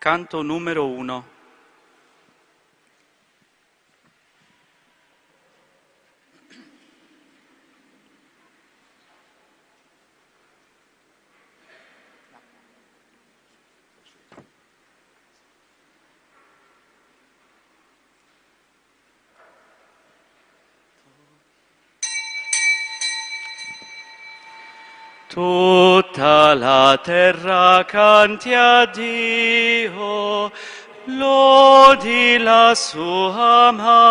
canto numero 1. Tutta la terra canti a Dio, lodi la sua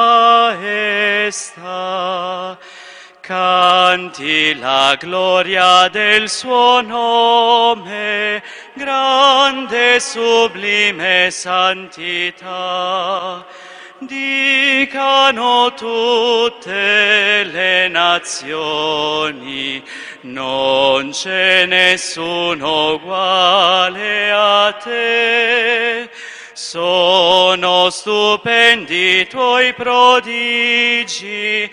maestà, canti la gloria del suo nome, grande e sublime santità. Dicano tutte le nazioni, non c'è nessuno uguale a te. Sono stupendi i tuoi prodigi,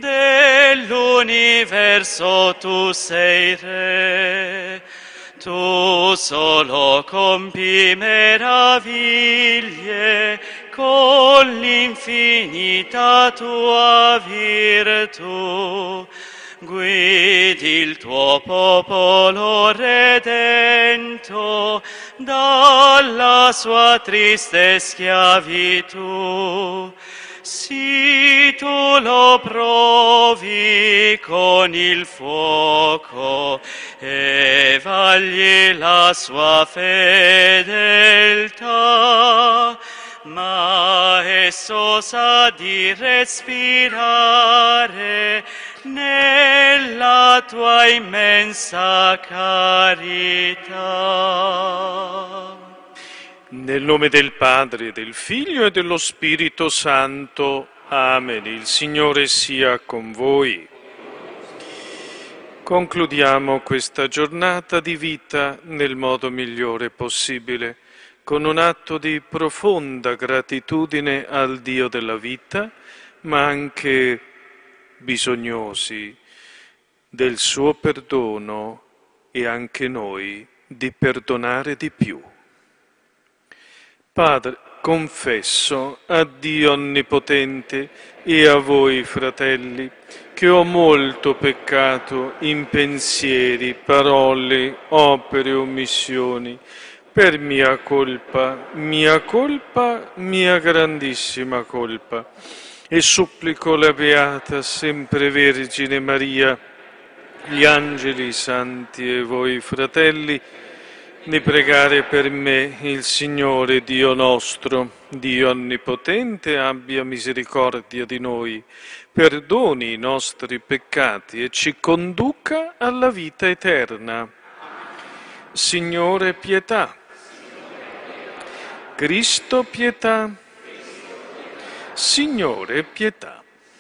dell'universo tu sei re. Tu solo compi meraviglie con l'infinita tua virtù. Guidi il tuo popolo redento dalla sua triste schiavitù. Sì, tu lo provi con il fuoco e vagli la sua fedeltà, ma esso sa di respirare nella tua immensa carità. Nel nome del Padre, del Figlio e dello Spirito Santo. Amen. Il Signore sia con voi. Concludiamo questa giornata di vita nel modo migliore possibile, con un atto di profonda gratitudine al Dio della vita, ma anche bisognosi del suo perdono e anche noi di perdonare di più. Padre, confesso a Dio Onnipotente e a voi, fratelli, che ho molto peccato in pensieri, parole, opere, omissioni, per mia colpa, mia grandissima colpa. E supplico la Beata Sempre Vergine Maria, gli angeli, i santi e voi, fratelli, di pregare per me il Signore Dio nostro, Dio Onnipotente, abbia misericordia di noi, perdoni i nostri peccati e ci conduca alla vita eterna. Signore, pietà. Cristo, pietà. Signore, pietà.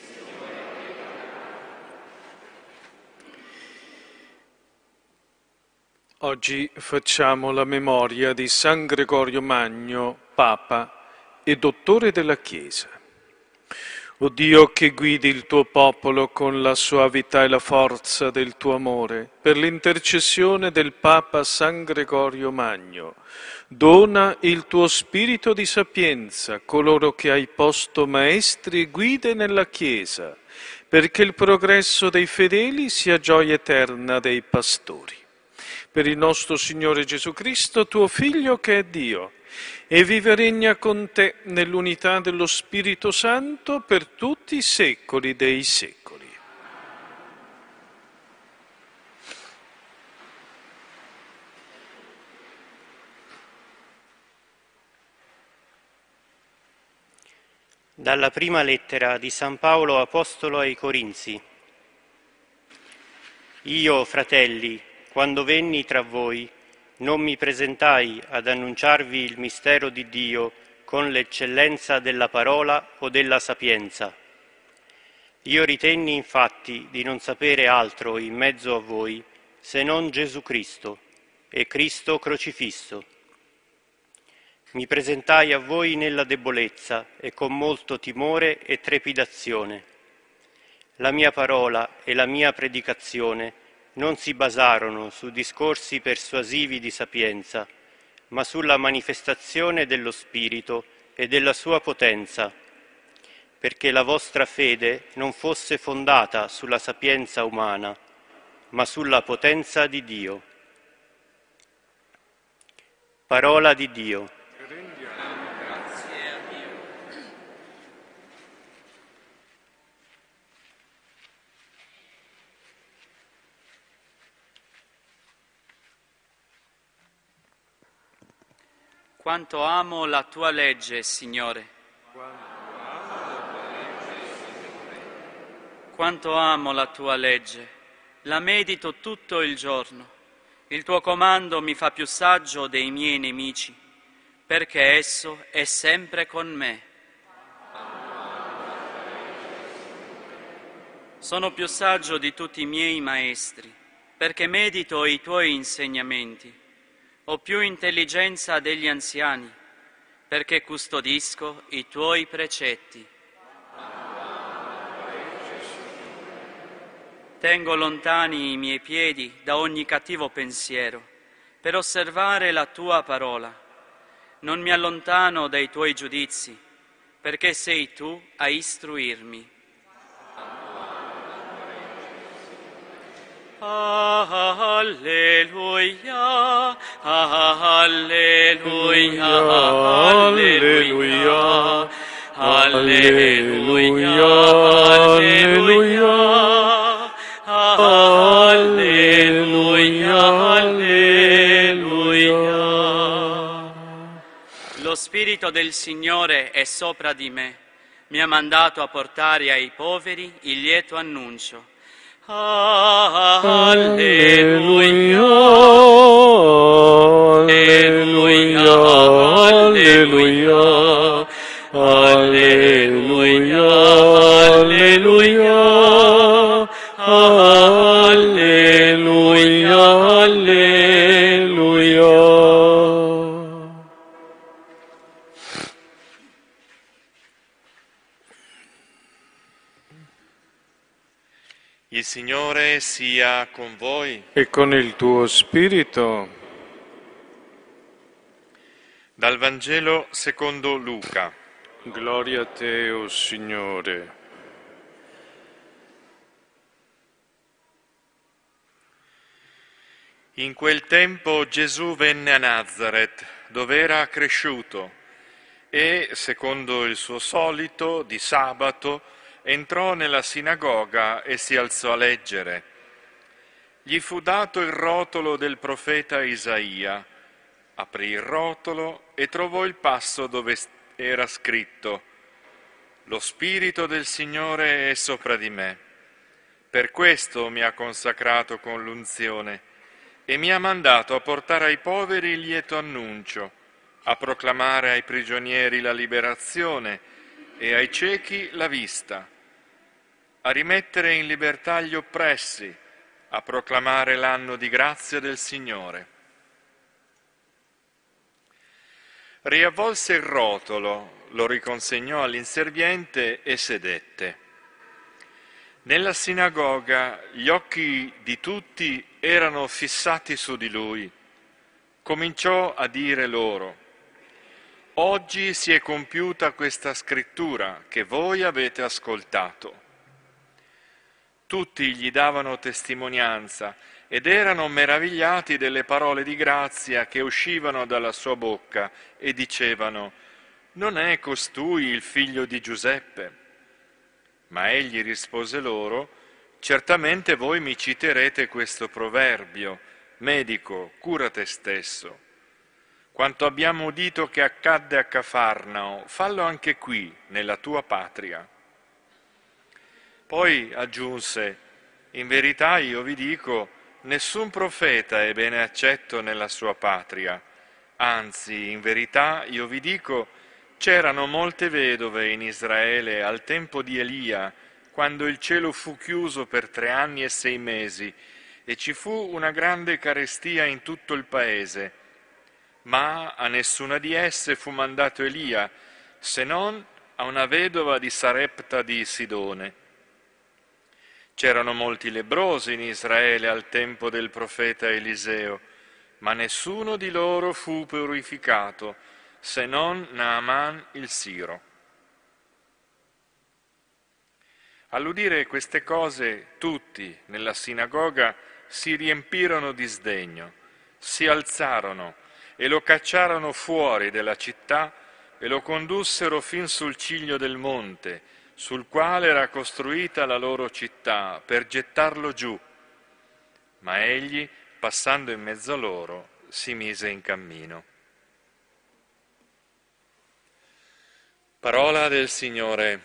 Oggi facciamo la memoria di San Gregorio Magno, Papa e Dottore della Chiesa. O Dio che guidi il tuo popolo con la soavità e la forza del tuo amore, per l'intercessione del Papa San Gregorio Magno, dona il tuo spirito di sapienza a coloro che hai posto maestri e guide nella Chiesa, perché il progresso dei fedeli sia gioia eterna dei pastori. Per il nostro Signore Gesù Cristo, tuo Figlio che è Dio, e vive e regna con te nell'unità dello Spirito Santo per tutti i secoli dei secoli. Dalla prima lettera di San Paolo Apostolo ai Corinzi. Io, fratelli, quando venni tra voi, non mi presentai ad annunciarvi il mistero di Dio con l'eccellenza della parola o della sapienza. Io ritenni infatti di non sapere altro in mezzo a voi se non Gesù Cristo e Cristo crocifisso. Mi presentai a voi nella debolezza e con molto timore e trepidazione. La mia parola e la mia predicazione non si basarono su discorsi persuasivi di sapienza, ma sulla manifestazione dello Spirito e della sua potenza, perché la vostra fede non fosse fondata sulla sapienza umana, ma sulla potenza di Dio. Parola di Dio. Quanto amo la tua legge, Signore. Quanto amo la tua legge. La medito tutto il giorno. Il tuo comando mi fa più saggio dei miei nemici, perché esso è sempre con me. Sono più saggio di tutti i miei maestri, perché medito i tuoi insegnamenti. Ho più intelligenza degli anziani, perché custodisco i tuoi precetti. Tengo lontani i miei piedi da ogni cattivo pensiero, per osservare la tua parola. Non mi allontano dai tuoi giudizi, perché sei tu a istruirmi. Alleluia, alleluia, alleluia, alleluia, alleluia, alleluia. Lo Spirito del Signore è sopra di me, mi ha mandato a portare ai poveri il lieto annuncio. Alleluia, alleluia, alleluia, alleluia, alleluia, alleluia, alleluia. Il Signore sia con voi. E con il tuo spirito. Dal Vangelo secondo Luca. Gloria a te, o Signore. In quel tempo Gesù venne a Nazaret, dove era cresciuto, e, secondo il suo solito, di sabato, entrò nella sinagoga e si alzò a leggere. Gli fu dato il rotolo del profeta Isaia. Aprì il rotolo e trovò il passo dove era scritto: «Lo Spirito del Signore è sopra di me. Per questo mi ha consacrato con l'unzione e mi ha mandato a portare ai poveri il lieto annuncio, a proclamare ai prigionieri la liberazione e ai ciechi la vista, a rimettere in libertà gli oppressi, a proclamare l'anno di grazia del Signore». Riavvolse il rotolo, lo riconsegnò all'inserviente e sedette. Nella sinagoga gli occhi di tutti erano fissati su di lui. Cominciò a dire loro: «Oggi si è compiuta questa scrittura che voi avete ascoltato». Tutti gli davano testimonianza ed erano meravigliati delle parole di grazia che uscivano dalla sua bocca e dicevano: «Non è costui il figlio di Giuseppe?» Ma egli rispose loro: «Certamente voi mi citerete questo proverbio: medico, cura te stesso. Quanto abbiamo udito che accadde a Cafarnao, fallo anche qui, nella tua patria». Poi aggiunse: «In verità io vi dico, nessun profeta è bene accetto nella sua patria. Anzi, in verità io vi dico, c'erano molte vedove in Israele al tempo di Elia, quando il cielo fu chiuso per 3 anni e 6 mesi, e ci fu una grande carestia in tutto il paese. Ma a nessuna di esse fu mandato Elia, se non a una vedova di Sarepta di Sidone. C'erano molti lebbrosi in Israele al tempo del profeta Eliseo, ma nessuno di loro fu purificato, se non Naaman il Siro. All'udire queste cose, tutti nella sinagoga si riempirono di sdegno, si alzarono e lo cacciarono fuori della città e lo condussero fin sul ciglio del monte, sul quale era costruita la loro città, per gettarlo giù. Ma egli, passando in mezzo a loro, si mise in cammino. Parola del Signore.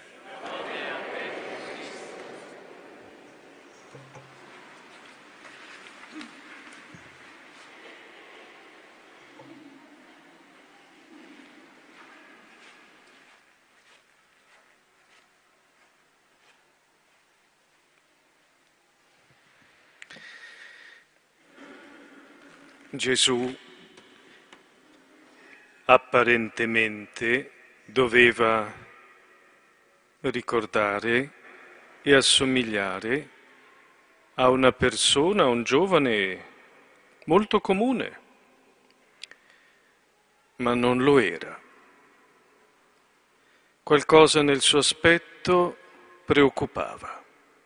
Gesù apparentemente doveva ricordare e assomigliare a una persona, a un giovane molto comune, ma non lo era. Qualcosa nel suo aspetto preoccupava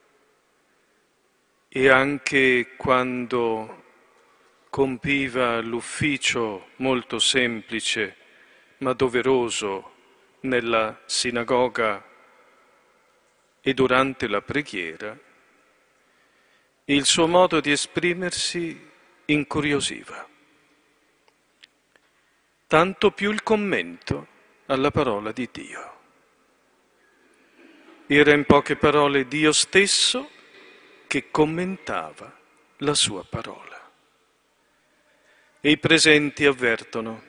e anche quando compiva l'ufficio molto semplice ma doveroso nella sinagoga e durante la preghiera, il suo modo di esprimersi incuriosiva. Tanto più il commento alla parola di Dio. Era in poche parole Dio stesso che commentava la sua parola. E i presenti avvertono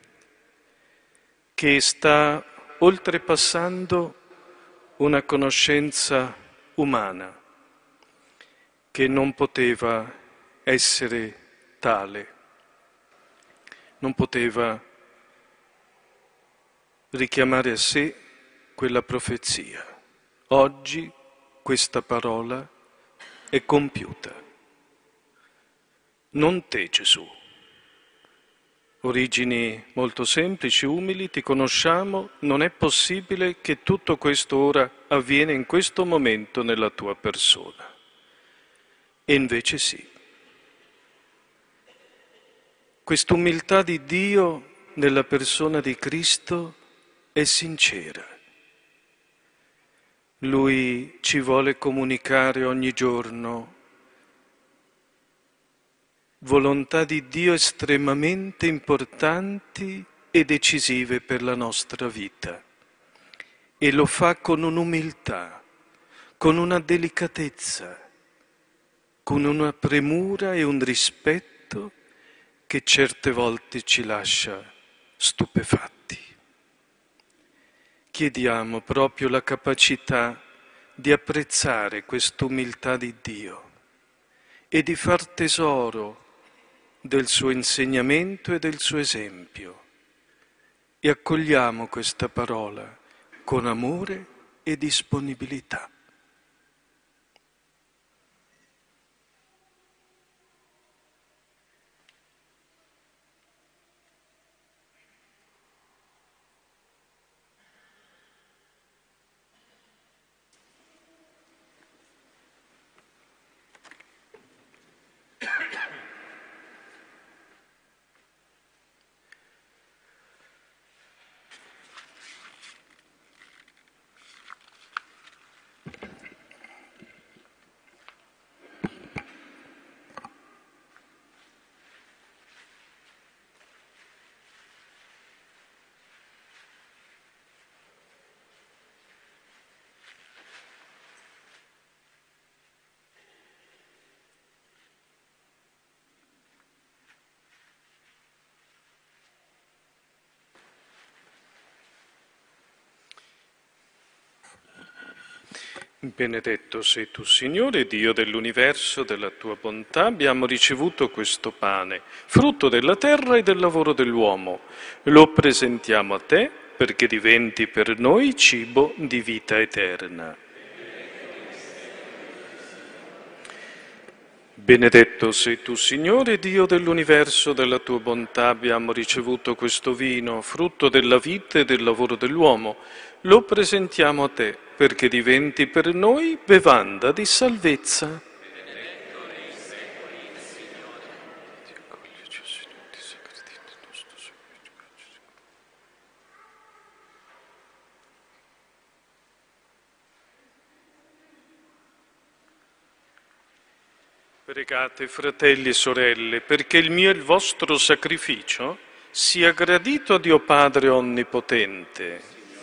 che sta oltrepassando una conoscenza umana che non poteva essere tale, non poteva richiamare a sé quella profezia. Oggi questa parola è compiuta. Non te, Gesù. Origini molto semplici, umili, ti conosciamo, non è possibile che tutto questo ora avviene in questo momento nella tua persona. E invece sì. Quest'umiltà di Dio nella persona di Cristo è sincera. Lui ci vuole comunicare ogni giorno volontà di Dio estremamente importanti e decisive per la nostra vita. E lo fa con un'umiltà, con una delicatezza, con una premura e un rispetto che certe volte ci lascia stupefatti. Chiediamo proprio la capacità di apprezzare quest'umiltà di Dio e di far tesoro del suo insegnamento e del suo esempio e accogliamo questa parola con amore e disponibilità. Benedetto sei tu, Signore, Dio dell'universo, della tua bontà, abbiamo ricevuto questo pane, frutto della terra e del lavoro dell'uomo. Lo presentiamo a te perché diventi per noi cibo di vita eterna. Benedetto sei tu, Signore, Dio dell'universo, della tua bontà abbiamo ricevuto questo vino, frutto della vita e del lavoro dell'uomo. Lo presentiamo a te, perché diventi per noi bevanda di salvezza. Pregate, fratelli e sorelle, perché il mio e il vostro sacrificio sia gradito a Dio Padre Onnipotente.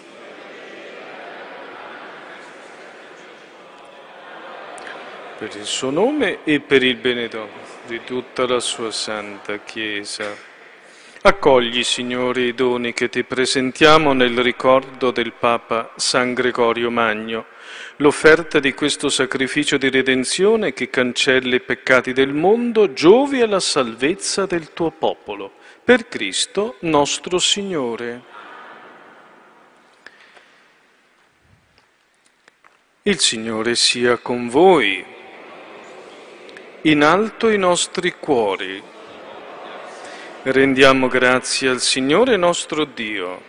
Per il suo nome e per il bene di tutta la sua santa Chiesa. Accogli, Signore, i doni che ti presentiamo nel ricordo del Papa San Gregorio Magno, l'offerta di questo sacrificio di redenzione che cancella i peccati del mondo, giovi alla salvezza del tuo popolo, per Cristo nostro Signore. Il Signore sia con voi. In alto i nostri cuori. Rendiamo grazie al Signore nostro Dio.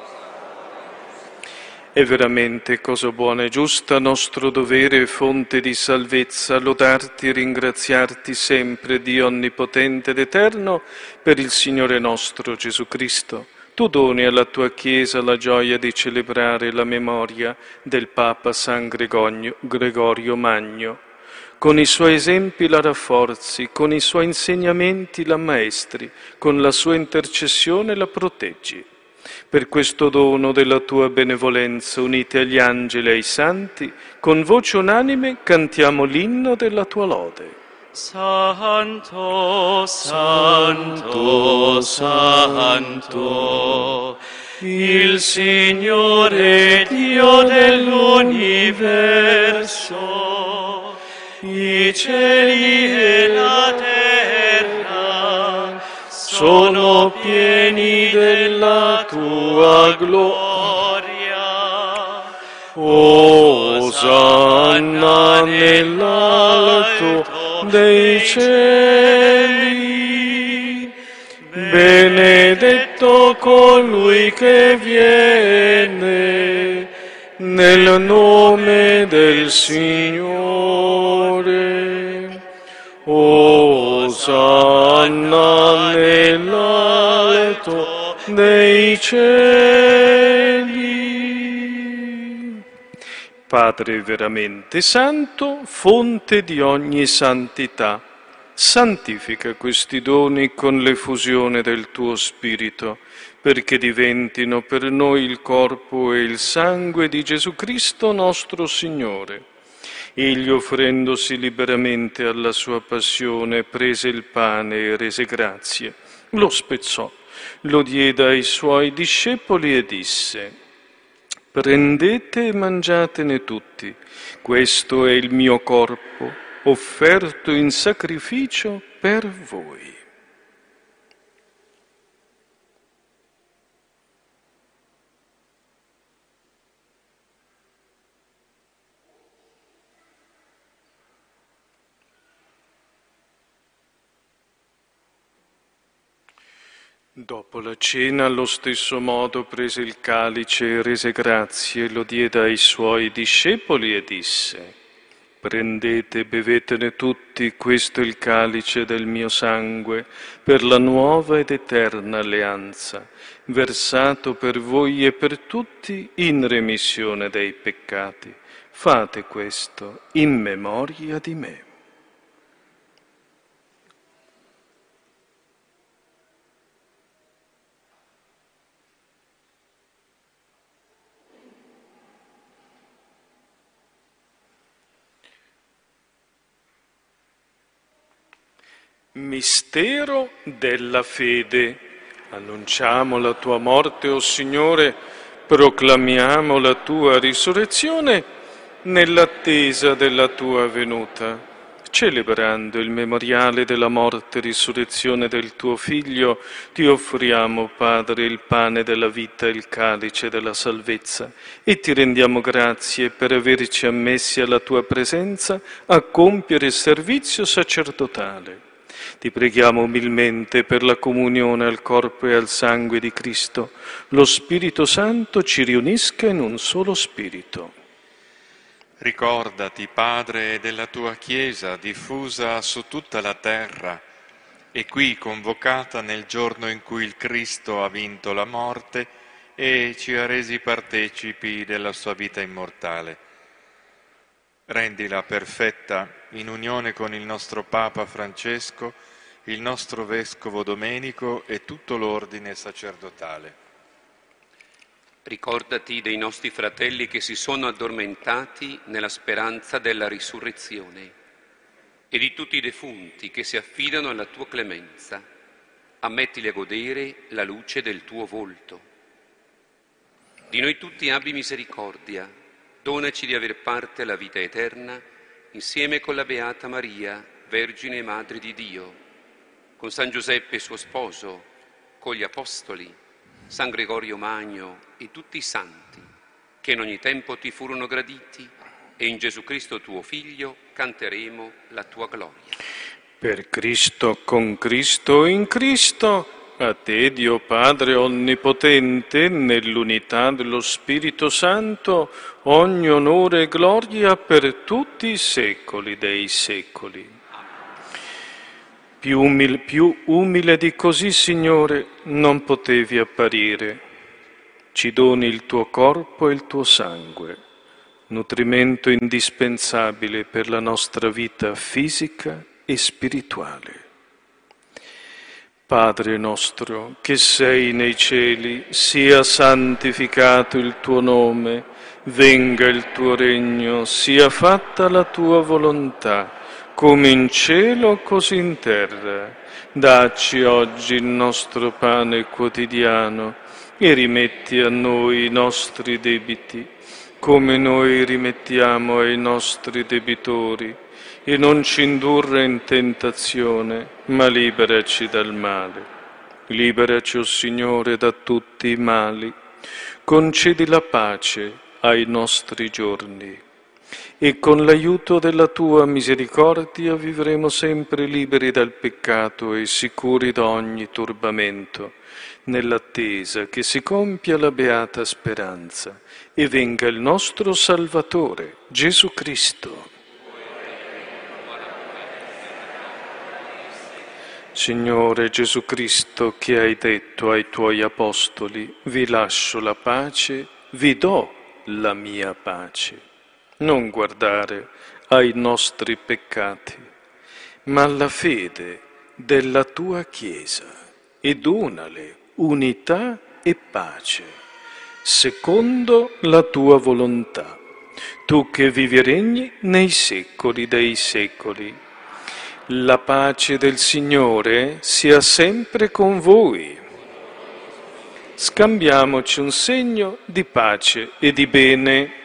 È veramente cosa buona e giusta, nostro dovere e fonte di salvezza, lodarti e ringraziarti sempre, Dio onnipotente ed eterno, per il Signore nostro Gesù Cristo. Tu doni alla tua Chiesa la gioia di celebrare la memoria del Papa San Gregorio Magno. Con i suoi esempi la rafforzi, con i suoi insegnamenti la ammaestri, con la sua intercessione la proteggi. Per questo dono della tua benevolenza, uniti agli angeli e ai santi, con voce unanime cantiamo l'inno della tua lode. Santo, Santo, Santo, il Signore Dio dell'universo, i cieli e la terra sono pieni della tua gloria. Osanna nell'alto dei cieli, benedetto colui che viene nel nome del Signore. Osanna nell'alto dei cieli. Padre veramente santo, fonte di ogni santità, santifica questi doni con l'effusione del tuo Spirito, perché diventino per noi il corpo e il sangue di Gesù Cristo nostro Signore. Egli, offrendosi liberamente alla sua passione, prese il pane e rese grazie, lo spezzò, lo diede ai suoi discepoli e disse: prendete e mangiatene tutti, questo è il mio corpo, offerto in sacrificio per voi. Dopo la cena, allo stesso modo, prese il calice e rese grazie, lo diede ai suoi discepoli e disse: prendete e bevetene tutti, questo è il calice del mio sangue, per la nuova ed eterna alleanza, versato per voi e per tutti in remissione dei peccati. Fate questo in memoria di me. Mistero della fede. Annunciamo la tua morte, o Signore, proclamiamo la tua risurrezione nell'attesa della tua venuta. celebrando il memoriale della morte e risurrezione del tuo Figlio, ti offriamo, Padre, il pane della vita e il calice della salvezza, e ti rendiamo grazie per averci ammessi alla tua presenza a compiere il servizio sacerdotale. Ti preghiamo umilmente per la comunione al corpo e al sangue di Cristo. Lo Spirito Santo ci riunisca in un solo spirito. Ricordati, Padre, della tua Chiesa diffusa su tutta la terra e qui convocata nel giorno in cui il Cristo ha vinto la morte e ci ha resi partecipi della sua vita immortale. Rendila perfetta in unione con il nostro Papa Francesco, il nostro Vescovo Domenico e tutto l'ordine sacerdotale. Ricordati dei nostri fratelli che si sono addormentati nella speranza della risurrezione e di tutti i defunti che si affidano alla tua clemenza. Ammettili a godere la luce del tuo volto. Di noi tutti abbi misericordia, donaci di aver parte alla vita eterna insieme con la Beata Maria, Vergine e Madre di Dio, con San Giuseppe suo sposo, con gli Apostoli, San Gregorio Magno e tutti i santi, che in ogni tempo ti furono graditi, e in Gesù Cristo tuo Figlio canteremo la tua gloria. Per Cristo, con Cristo, in Cristo, a te, Dio Padre Onnipotente, nell'unità dello Spirito Santo, ogni onore e gloria per tutti i secoli dei secoli. Più umile di così, Signore, non potevi apparire. Ci doni il tuo corpo e il tuo sangue, nutrimento indispensabile per la nostra vita fisica e spirituale. Padre nostro, che sei nei cieli, sia santificato il tuo nome, venga il tuo regno, sia fatta la tua volontà, come in cielo così in terra. Dacci oggi il nostro pane quotidiano e rimetti a noi i nostri debiti, come noi rimettiamo ai nostri debitori, e non ci indurre in tentazione, ma liberaci dal male. Liberaci, o Signore, da tutti i mali. Concedi la pace ai nostri giorni e con l'aiuto della tua misericordia vivremo sempre liberi dal peccato e sicuri da ogni turbamento, nell'attesa che si compia la beata speranza e venga il nostro Salvatore, Gesù Cristo. Signore Gesù Cristo, che hai detto ai tuoi apostoli, vi lascio la pace, vi do la mia pace. Non guardare ai nostri peccati, ma alla fede della tua Chiesa, e donale unità e pace, secondo la tua volontà, tu che vivi e regni nei secoli dei secoli. La pace del Signore sia sempre con voi. Scambiamoci un segno di pace e di bene.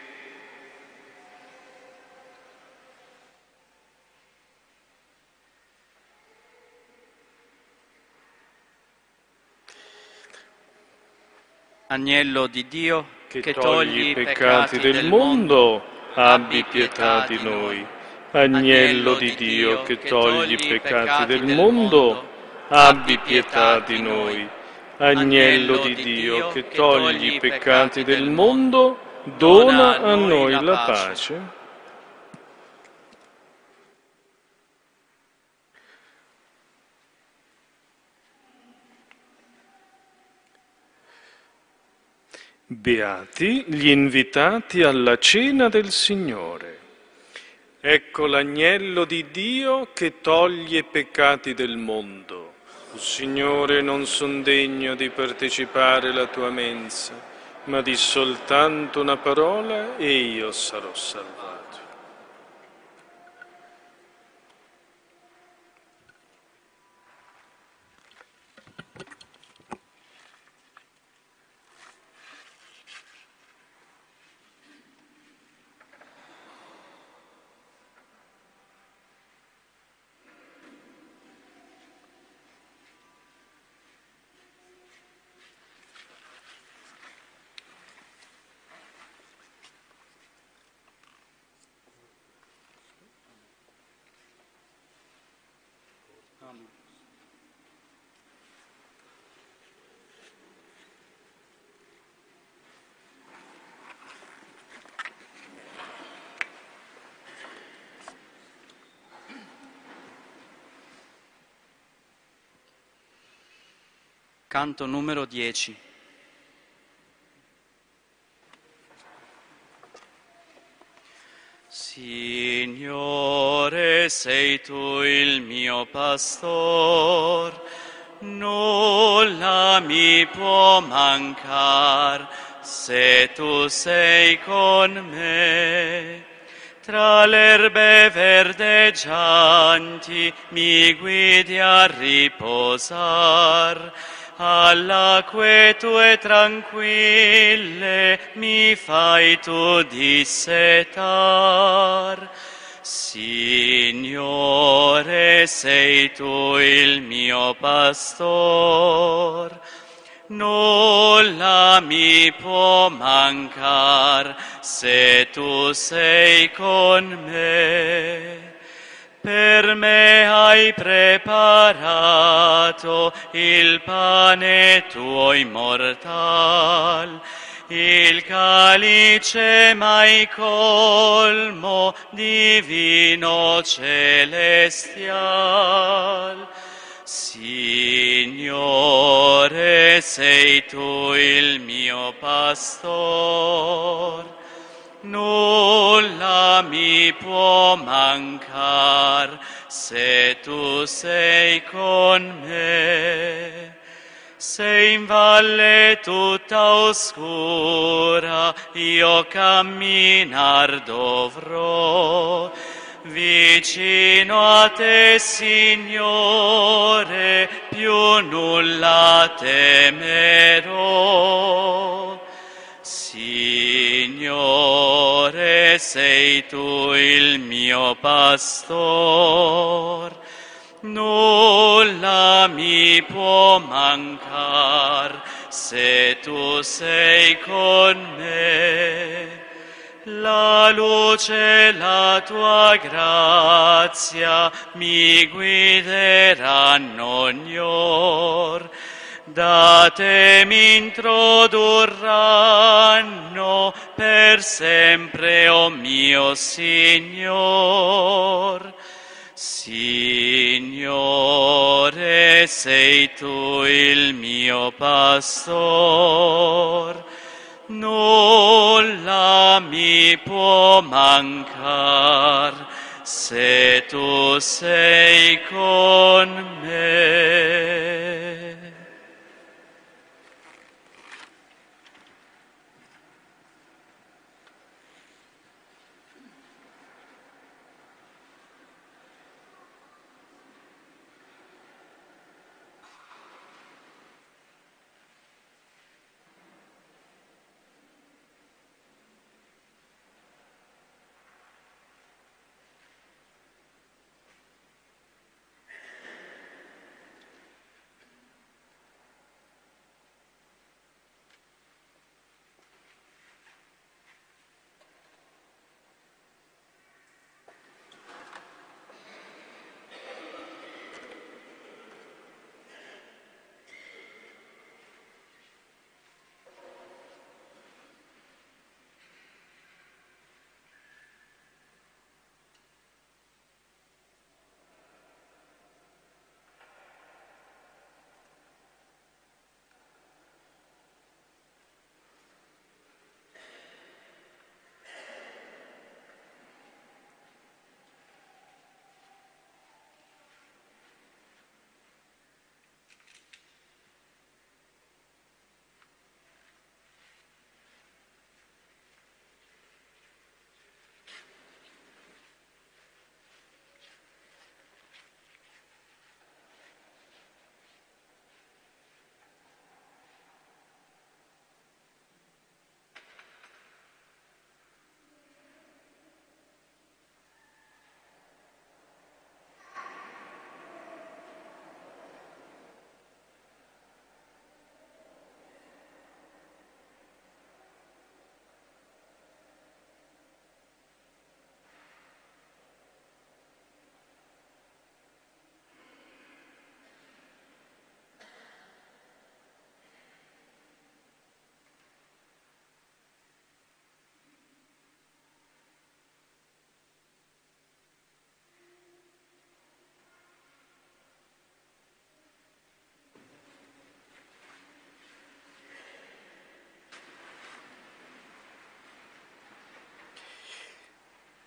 Agnello di Dio, Che togli i peccati del mondo, abbi pietà di noi. Agnello di Dio, che togli i peccati del mondo, abbi pietà di noi. Agnello di Dio, che togli i peccati del mondo, dona a noi la pace. Beati gli invitati alla cena del Signore. Ecco l'agnello di Dio che toglie i peccati del mondo. Signore, non son degno di partecipare alla tua mensa, ma di soltanto una parola e io sarò salvato. Canto numero 10. Signore, sei tu il mio pastor, nulla mi può mancar se tu sei con me. Tra le erbe verdeggianti mi guidi a riposar, alla quietue tranquille mi fai tu dissetar. Signore, sei tu il mio pastor, nulla mi può mancar se tu sei con me. Per me hai preparato il pane tuo immortal, il calice mai colmo di vino celestial. Signore, sei tu il mio pastor, nulla mi può mancar se tu sei con me. Se in valle tutta oscura io camminar dovrò, vicino a te, Signore, più nulla temerò. Signore, sei tu il mio pastor, nulla mi può mancar se tu sei con me. La luce, la tua grazia mi guideranno ogni or, da te mi introdurranno per sempre, o mio Signor. Signore, sei tu il mio pastor, nulla mi può mancar se tu sei con me.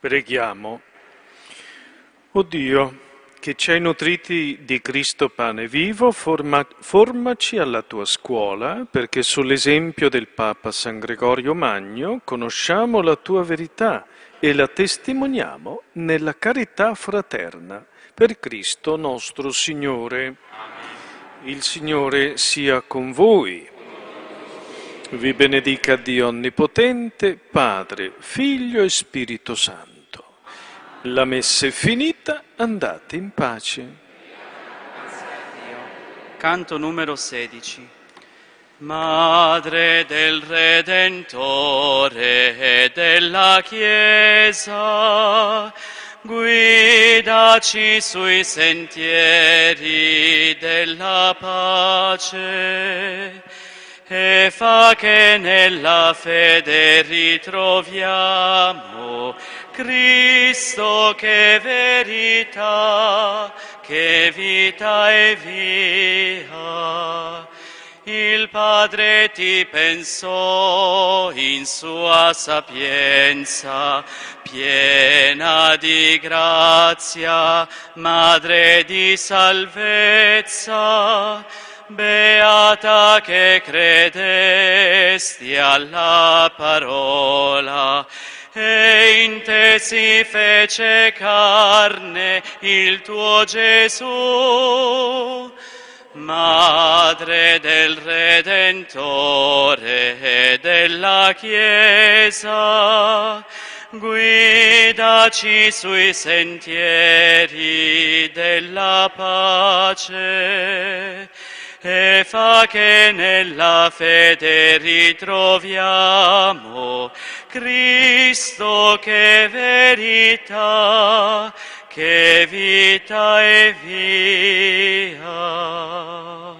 Preghiamo. O Dio, che ci hai nutriti di Cristo pane vivo, formaci alla tua scuola, perché sull'esempio del Papa San Gregorio Magno conosciamo la tua verità e la testimoniamo nella carità fraterna. Per Cristo nostro Signore. Amen. Il Signore sia con voi. Vi benedica Dio Onnipotente, Padre, Figlio e Spirito Santo. La messa è finita, andate in pace. Canto numero 16. Madre del Redentore e della Chiesa, guidaci sui sentieri della pace e fa che nella fede ritroviamo Cristo che verità, che vita e via. Il Padre ti pensò in sua sapienza, piena di grazia, Madre di salvezza, beata che credesti alla parola, e in te si fece carne il tuo Gesù. Madre del Redentore e della Chiesa, guidaci sui sentieri della pace e fa che nella fede ritroviamo Cristo che verità, che vita e via.